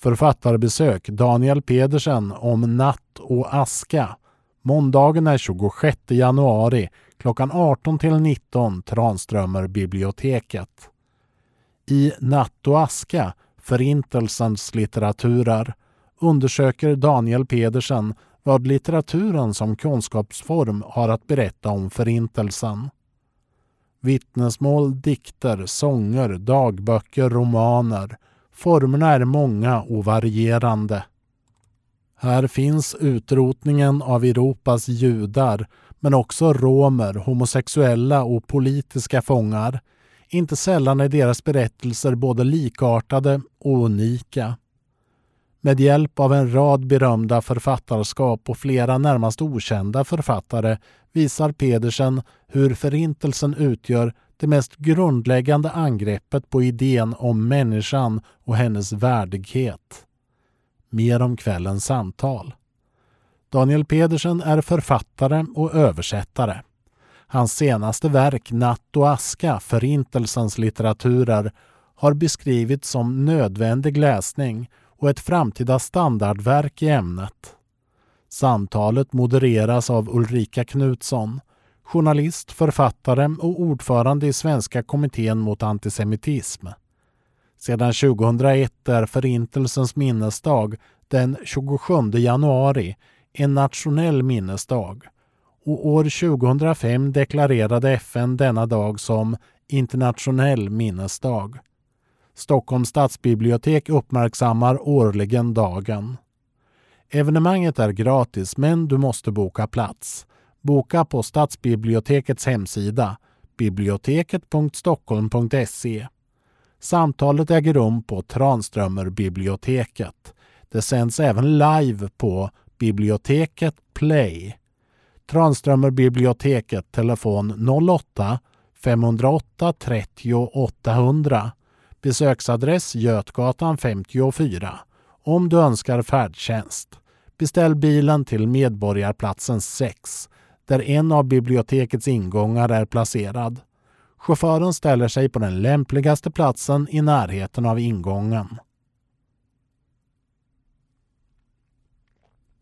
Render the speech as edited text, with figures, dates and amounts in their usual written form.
Författarbesök Daniel Pedersen om Natt och aska. Måndagen är 26 januari klockan 18-19 Tranströmer biblioteket. I Natt och aska, Förintelsens litteraturer, undersöker Daniel Pedersen vad litteraturen som kunskapsform har att berätta om förintelsen. Vittnesmål, dikter, sånger, dagböcker, romaner. Formerna är många och varierande. Här finns utrotningen av Europas judar, men också romer, homosexuella och politiska fångar. Inte sällan är deras berättelser både likartade och unika. Med hjälp av en rad berömda författarskap och flera närmast okända författare visar Pedersen hur förintelsen utgör det mest grundläggande angreppet på idén om människan och hennes värdighet. Mer om kvällens samtal. Daniel Pedersen är författare och översättare. Hans senaste verk Natt och aska, Förintelsens litteraturer, har beskrivits som nödvändig läsning och ett framtida standardverk i ämnet. Samtalet modereras av Ulrika Knutsson, journalist, författare och ordförande i Svenska kommittén mot antisemitism. Sedan 2001 är Förintelsens minnesdag den 27 januari en nationell minnesdag, och år 2005 deklarerade FN denna dag som internationell minnesdag. Stockholms stadsbibliotek uppmärksammar årligen dagen. Evenemanget är gratis, men du måste boka plats. Boka på stadsbibliotekets hemsida biblioteket.stockholm.se. Samtalet äger rum på Tranströmer biblioteket. Det sänds även live på Biblioteket Play. Tranströmer biblioteket, telefon 08 508 30 800. Besöksadress Götgatan 54. Om du önskar färdtjänst, beställ bilen till Medborgarplatsen 6, där en av bibliotekets ingångar är placerad. Chauffören ställer sig på den lämpligaste platsen i närheten av ingången.